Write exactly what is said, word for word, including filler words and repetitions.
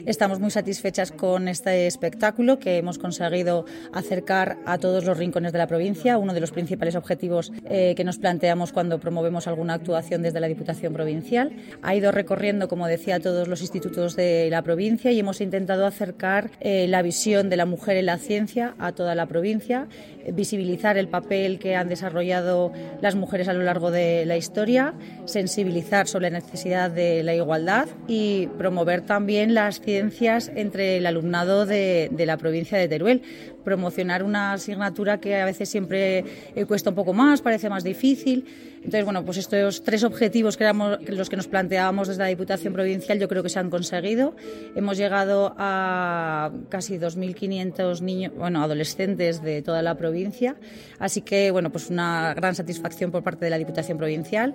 Estamos muy satisfechas con este espectáculo que hemos conseguido acercar a todos los rincones de la provincia, uno de los principales objetivos eh, que nos planteamos cuando promovemos alguna actuación desde la Diputación Provincial. Ha ido recorriendo, como decía, todos los institutos de la provincia y hemos intentado acercar eh, la visión de la mujer en la ciencia a toda la provincia, visibilizar el papel que han desarrollado las mujeres a lo largo de la historia, sensibilizar sobre la necesidad de la igualdad y promover también las ciencias entre el alumnado de, de la provincia de Teruel. Promocionar una asignatura que a veces siempre cuesta un poco más, parece más difícil. Entonces, bueno, pues estos tres objetivos que éramos los que nos planteábamos desde la Diputación Provincial yo creo que se han conseguido. Hemos llegado a casi dos mil quinientos niños, bueno, adolescentes de toda la provincia. Así que, bueno, pues una gran satisfacción por parte de la Diputación Provincial.